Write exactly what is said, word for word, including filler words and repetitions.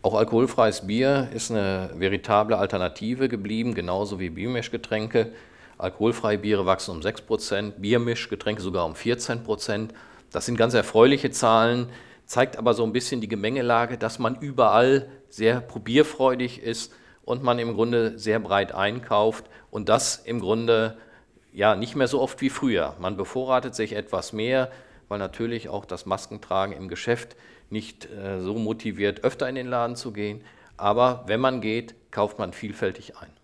Auch alkoholfreies Bier ist eine veritable Alternative geblieben, genauso wie Biermischgetränke. Alkoholfreie Biere wachsen um sechs Prozent, Biermischgetränke sogar um vierzehn Prozent. Das sind ganz erfreuliche Zahlen, zeigt aber so ein bisschen die Gemengelage, dass man überall sehr probierfreudig ist und man im Grunde sehr breit einkauft und das im Grunde ja nicht mehr so oft wie früher. Man bevorratet sich etwas mehr, weil natürlich auch das Maskentragen im Geschäft nicht äh, so motiviert, öfter in den Laden zu gehen. Aber wenn man geht, kauft man vielfältig ein.